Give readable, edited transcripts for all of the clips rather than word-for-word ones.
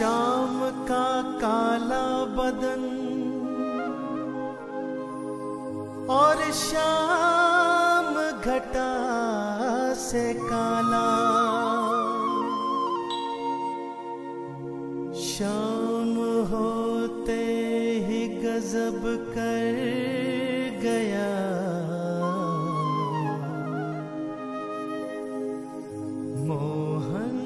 शाम का काला बदन और शाम घटा से काला, शाम होते ही गजब कर गया, मोहन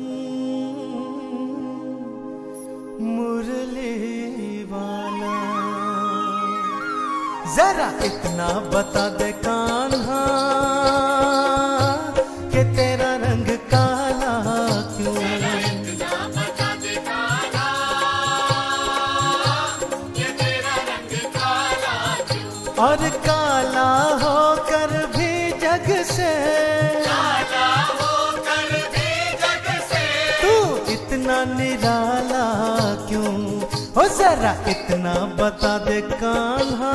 मुरली वाला। जरा इतना बता दे कान्हा कि तेरा रंग काला क्यों? इतना बता दे कान्हा कि तेरा रंग काला क्यों? और काला होकर भी जग से, काला होकर भी जग से तू इतना निराला क्यों? हो जरा इतना बता दे कान्हा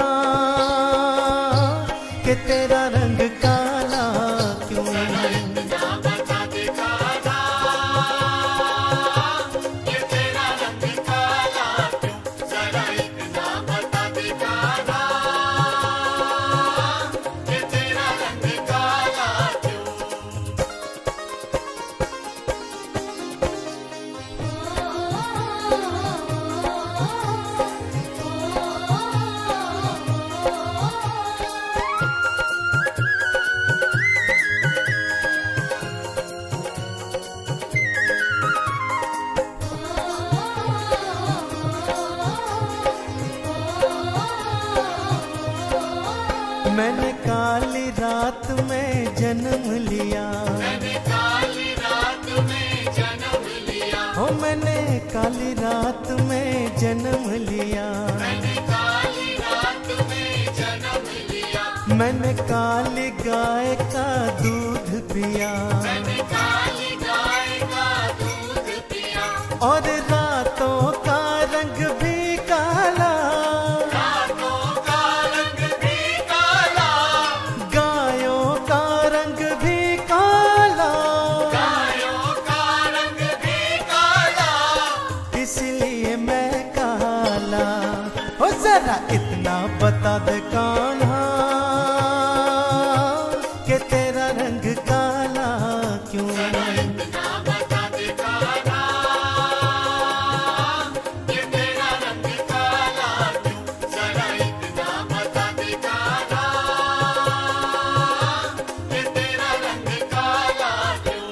कि तेरा रंग काला क्यों? इतना बता दे कान्हा कि तेरा रंग काला क्यों? जरा इतना बता दे कान्हा कि तेरा रंग काला क्यों? मैंने काली रात में जन्म लिया, मैंने काली रात में जन्म लिया, हो मैंने काली रात में जन्म लिया, मैंने काली रात में जन्म लिया, मैंने काली गाय का दूध पिया, मैंने काली गाय का दूध पिया, और रातों का रंग भी काला, रातों का रंग भी काला, गायों का रंग भी काला, गायों का रंग भी काला, इसलिए मैं काला। हो जरा इतना बता दे कान्हा कि तेरा रंग काला क्यों? इतना बता दे कान्हा कि तेरा रंग काला क्यों? जरा इतना बता दे कान्हा कि तेरा रंग काला क्यों?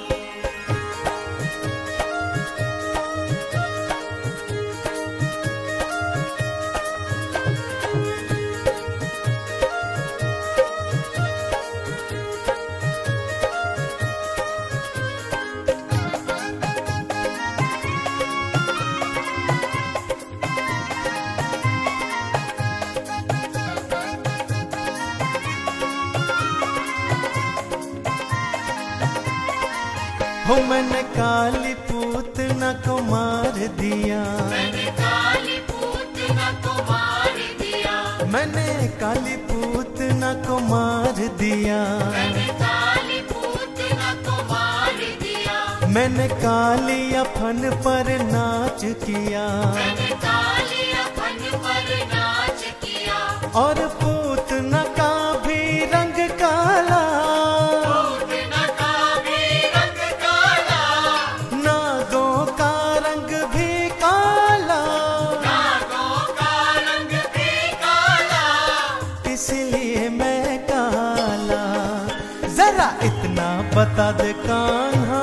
हो मैंने काली पूतना को मार दिया, मैंने काली पूतना को मार दिया, मैंने काली पूतना को मार दिया, मैंने काली पूतना को मार दिया, मैंने काली अपन पर नाच किया, मैंने काली अपन पर नाच किया, और पूतना का भी रंग काला, पूतना का भी रंग काला, नागों का रंग भी काला, नागों का रंग भी काला, इसलिए मैं काला। जरा इतना बता दे कान्हा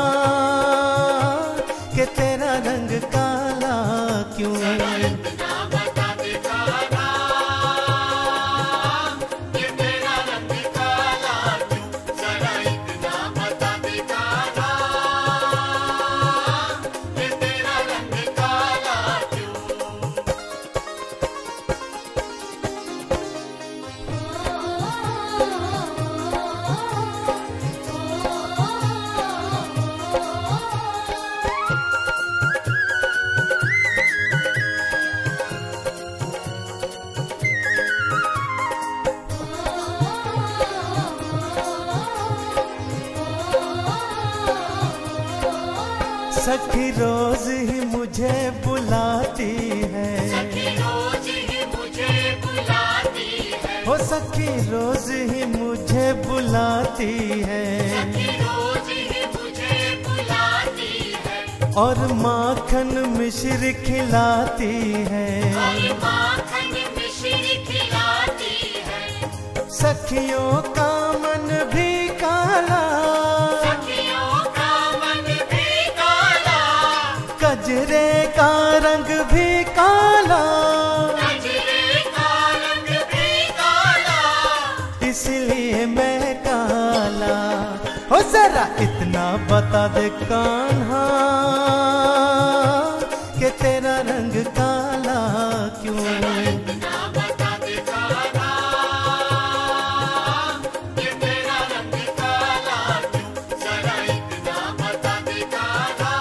कि तेरा रंग काला क्यों? इतना बता दे कान्हा कि तेरा रंग काला क्यों? जरा इतना बता दे कान्हा कि तेरा रंग काला क्यों? सखी रोज ही मुझ मुझे बुलाती है। सखी रोज ही मुझे बुलाती है। हो सखी रोज ही मुझे बुलाती है। सखी रोज ही मुझे बुलाती है। और माखन मिश्र खिलाती है। और माखन मिश्री खिलाती है। सखियों का मन भी काला, सखियों का मन भी काला। कजरे का रंग भी काला, कजरे का रंग भी काला। इसलिए मैं काला। हो जरा इतना बता दे कान्हा कि तेरा रंग काला क्यों। इतना बता दे कान्हा कि तेरा रंग काला क्यों। जरा इतना बता दे कान्हा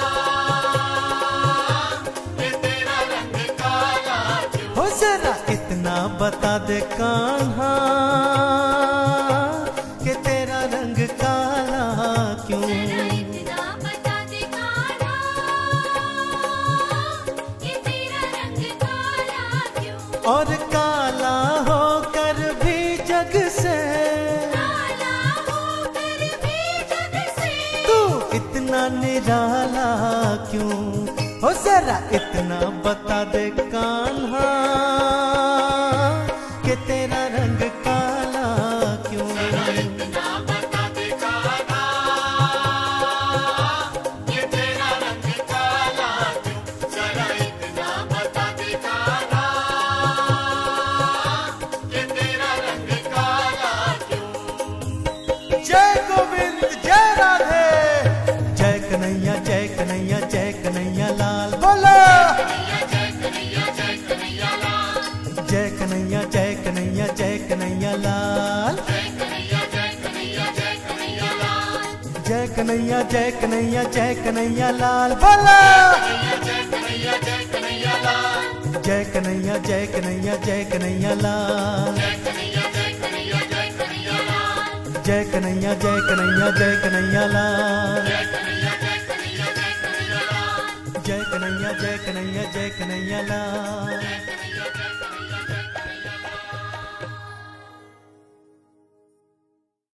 कि तेरा रंग काला क्यों। हो जरा इतना बता दे कान्हा कि तेरा रंग काला क्यों। इतना बता दे कान्हा कि तेरा रंग काला क्यों। और काला होकर भी जग से काला होकर भी जग से तू इतना निराला क्यों। हो जरा इतना बता दे कान्हा कि तेरा रंग काला क्यों। इतना बता दे कान्हा कि तेरा रंग काला क्यों। जरा इतना बता दे कान्हा कि तेरा रंग काला क्यों। जय गोविंद जय राधे। जय कन्हैया जय कन्हैया जय कन्हैया लाल बोलो। जय कन्हैया जय कन्हैया लाल। जय कन्हैया जय कन्हैया जय कन्हैया लाल। जय कन्हैया जय कन्हैया जय कन्हैया लाल। जय कन्हैया जय कन्हैया जय कन्हैया लाल बोलो। जय कन्हैया जय कन्हैया लाल। जय कन्हैया जय कन्हैया जय कन्हैया लाल। जय कन्हैया जय कन्हैया जय कन्हैया लाल। जय कन्हैया जय कन्हैया जय कन्हैया लाल। जय कन्हैया जय कन्हैया जय कन्हैया लाल। जय कन्हैया जय कन्हैया जय कन्हैया लाल। जय कन्हैया जय